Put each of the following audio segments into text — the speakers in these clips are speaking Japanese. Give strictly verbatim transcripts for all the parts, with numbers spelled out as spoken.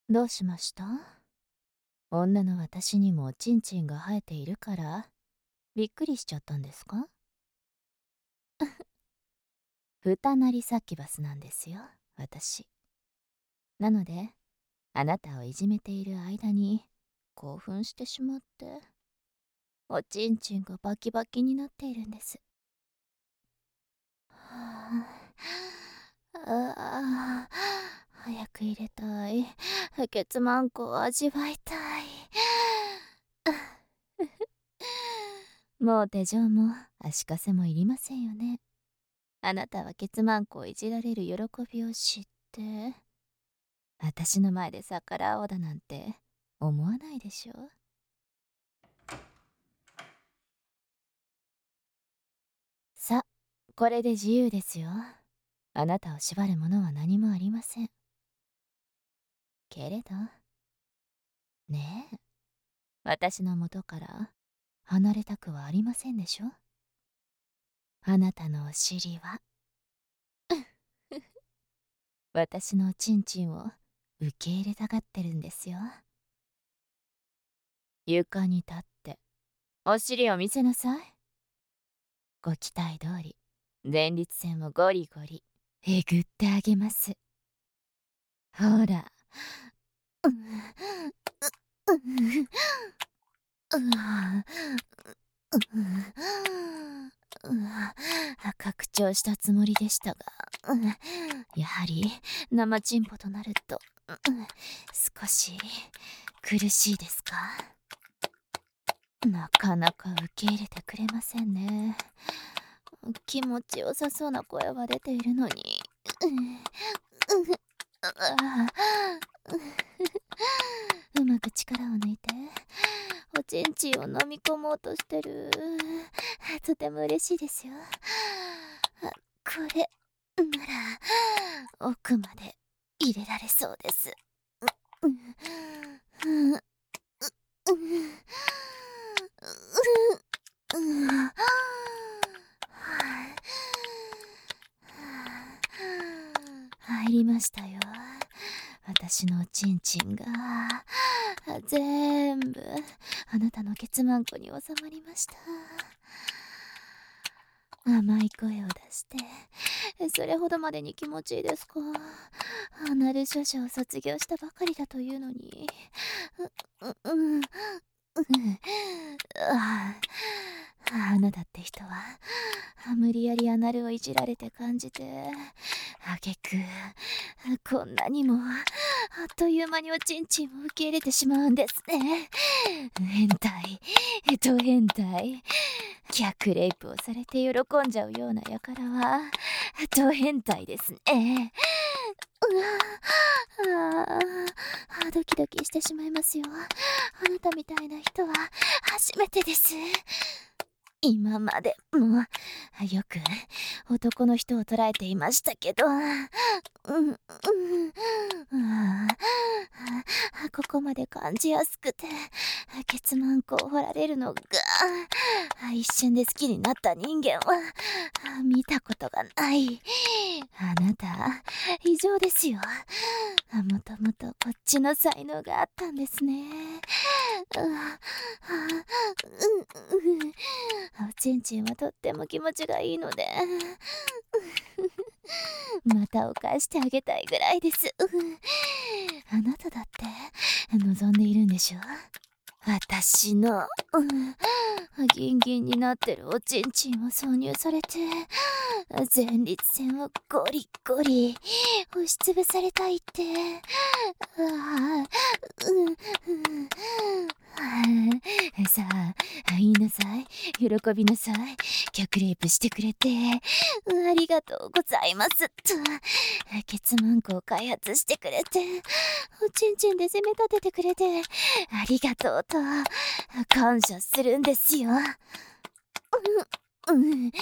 どうしました？女の私にもおちんちんが生えているからびっくりしちゃったんですか？ふたなりサキュバスなんですよ、私。なのであなたをいじめている間に興奮してしまっておちんちんがバキバキになっているんです。はあ、ああ、早く入れたい。ケツマンコを味わいたい。もう手錠も足かせもいりませんよね。あなたはケツマンコをいじられる喜びを知って私の前で逆らおうだなんて思わないでしょ。さ、これで自由ですよ。あなたを縛るものは何もありません。けれどねえ、私の元から離れたくはありませんでしょ。あなたのお尻は私のおちんちんを受け入れたがってるんですよ。床に立ってお尻を見せなさい。ご期待通り前立腺をゴリゴリえぐってあげます。ほら、ううう拡張したつもりでしたが、やはり生チンポとなると少し苦しいですか？なかなか受け入れてくれませんね。気持ちよさそうな声は出ているのに。うまく力を抜いておちんちんを飲み込もうとしてる。とても嬉しいですよ。これなら奥まで入れられそうです。入りましたよ、私のおちんちんが全部あなたのケツマンコに収まりました。甘い声を出してそれほどまでに気持ちいいですか？アナル少女を卒業したばかりだというのに。うううんああなたって人は無理やりアナルをいじられて感じてあげくこんなにもあっという間におちんちんを受け入れてしまうんですね。変態ド変態。逆レイプをされて喜んじゃうような輩はド変態ですね。うわあドキドキしてしまいますよ。あなたみたいな人は初めてです。今までもよく男の人を捉えていましたけど、うんうん、ああここまで感じやすくてケツマンコを掘られるのが一瞬で好きになった人間は見たことがない。あなた異常ですよ。もともとこっちの才能があったんですね。おちんちんはとっても気持ちがいいのでまたを返してあげたいぐらいです。あなただって望んでいるんでしょ？私の、うん、ギンギンになってるおちんちんを挿入されて前立腺をゴリゴリ押しつぶされたいって。ああ、うんうんさあ言いなさい、喜びなさい。逆レイプしてくれてありがとうございますと。ケツマンコを開発してくれておちんちんで攻め立ててくれてありがとうと感謝するんですよ。うんうんう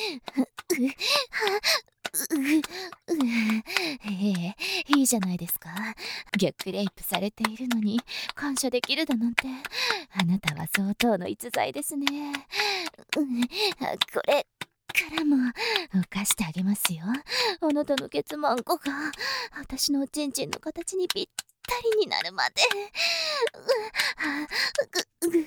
うええいいじゃないですか。逆レイプされているのに感謝できるだなんてあなたは相当の逸材ですね。うんこれからも犯してあげますよ。あなたのケツマンコが私のおちんちんの形にぴったりになるまで。うううう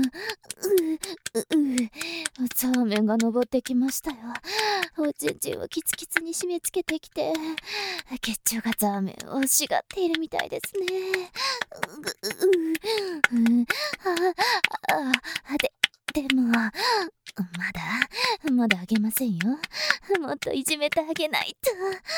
ううザーメンが登ってきましたよ。おちんちんをキツキツに締め付けてきて、血中がザーメンを欲しがっているみたいですね。ううううああででもまだまだあげませんよ。もっといじめてあげないと。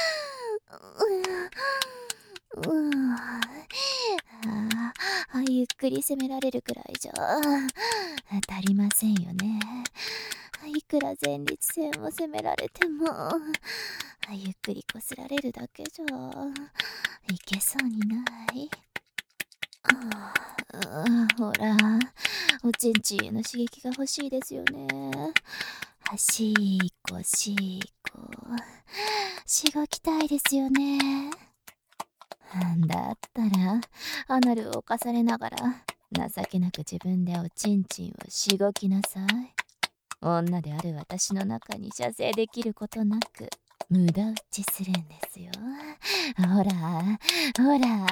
ううああゆっくり責められるくらいじゃ足りませんよね。いくら前立腺を責められてもゆっくりこすられるだけじゃいけそうにない。ああほらおちんちんへの刺激が欲しいですよね。しーこしーこしごきたいですよね。だったらアナルを犯されながら情けなく自分でおちんちんをしごきなさい。女である私の中に射精できることなく無駄打ちするんですよ。ほらほら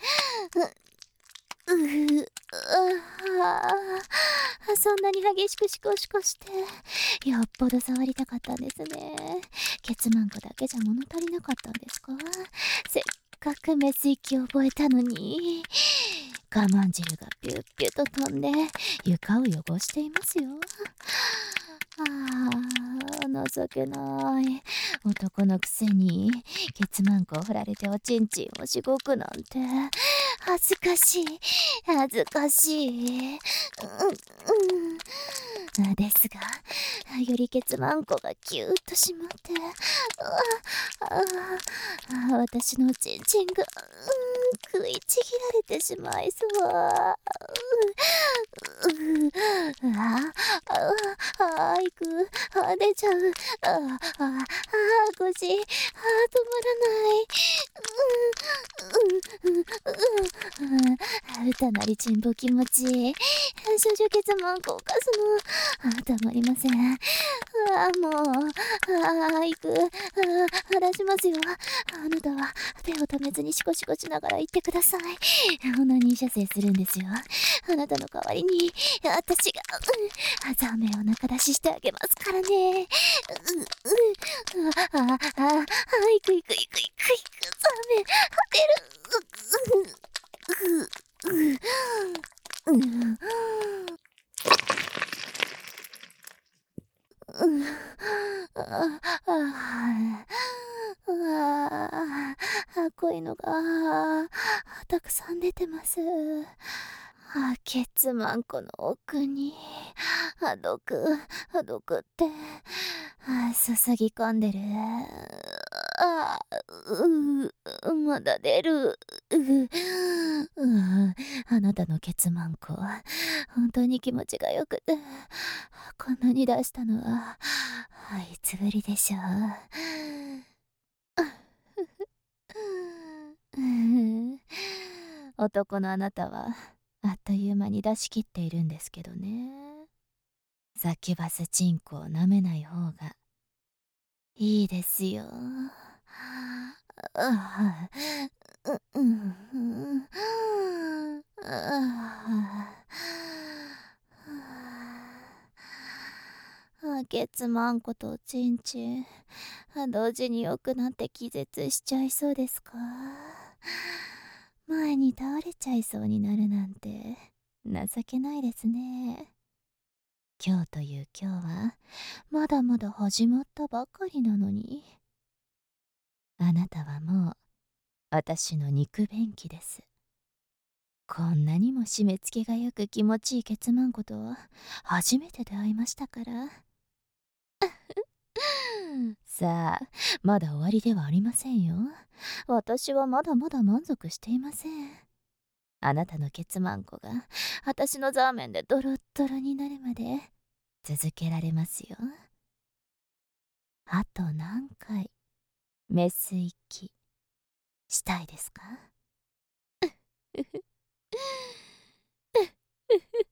うううあそんなに激しくシコシコしてよっぽど触りたかったんですね。ケツマンコだけじゃ物足りなかったんですか。せっかくメス息を覚えたのに我慢汁がピュッピュッと飛んで床を汚していますよ。ああ情けない男のくせにケツマンコを振られておちんちんをしごくなんて恥ずかしい恥ずかしい。うんうんですがよりケツマンコがギューッと締まってああ私のおちんちんが、うん、食いちぎられてしまいそう。ああああいくあ出ちゃう。あああ腰あ止まらない。うんうんうんうん歌なりちんぼ気持ちいい。少女ケツマンコをかすのあたまりません。あもうあいくあ出しますよ。あなたは手を止めずにシコシコしながら言ってください。オナニー射精するんですよ。あなたの代わりに私が、うん、ザーメンを中出ししてあげますからね。うんうんああああいくいくいくいくいくザーメン出る。うううううんうんああああこういうのがたくさん出てます。あケツマンコの奥にあ毒毒ってあ注ぎ込んでる。あうまだ出る。うあなたのケツマンコ本当に気持ちがよくてこんなに出したのはいつぶりでしょう。男のあなたはあっという間に出し切っているんですけどね。サキュバスチンコを舐めない方がいいですよ。あううんあケツマンコとおちんちん同時に良くなって気絶しちゃいそうですか。前に倒れちゃいそうになるなんて情けないですね。今日という今日はまだまだ始まったばかりなのにあなたはもう私の肉便器です。こんなにも締め付けがよく気持ちいいケツマンコとは初めて出会いましたから。さあまだ終わりではありませんよ。私はまだまだ満足していません。あなたのケツマンコが私のザーメンでドロッドロになるまで続けられますよ。あと何回メス息したいですか？